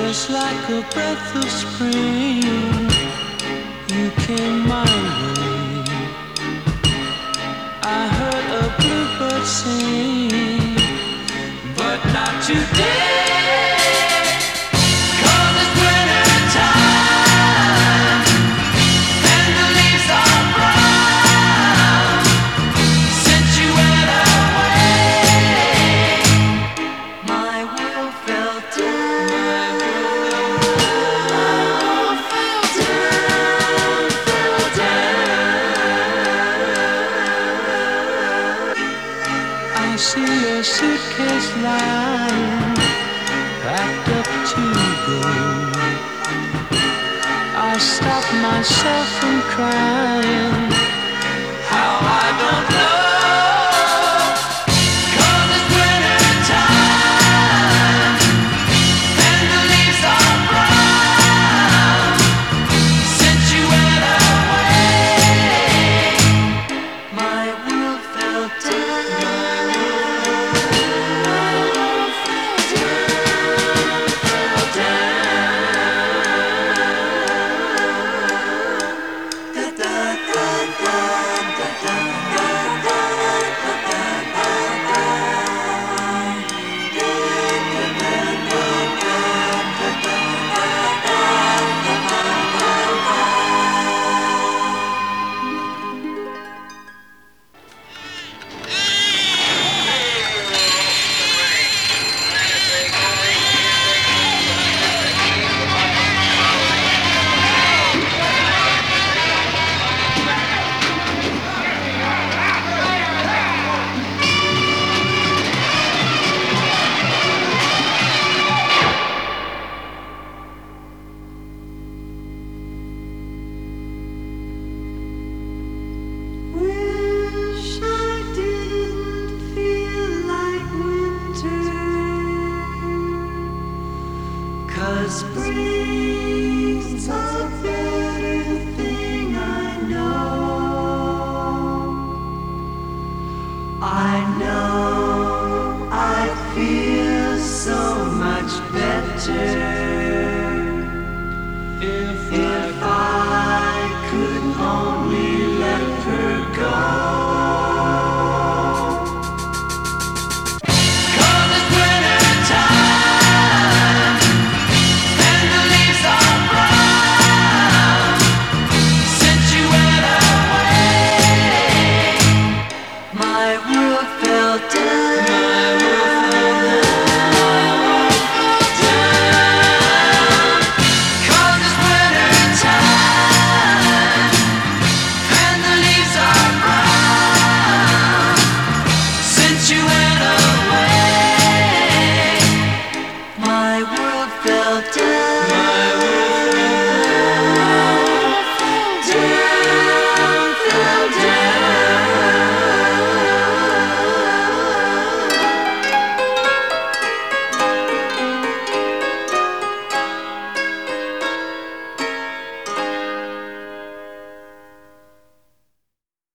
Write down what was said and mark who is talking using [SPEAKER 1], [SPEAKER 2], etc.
[SPEAKER 1] Just like a breath of spring, you came my way. I heard a bluebird sing, but not today. 'Cause it's winter time and the leaves are brown since you went away. My world fell down. I see your suitcase lying, packed up to go. I stop myself from crying.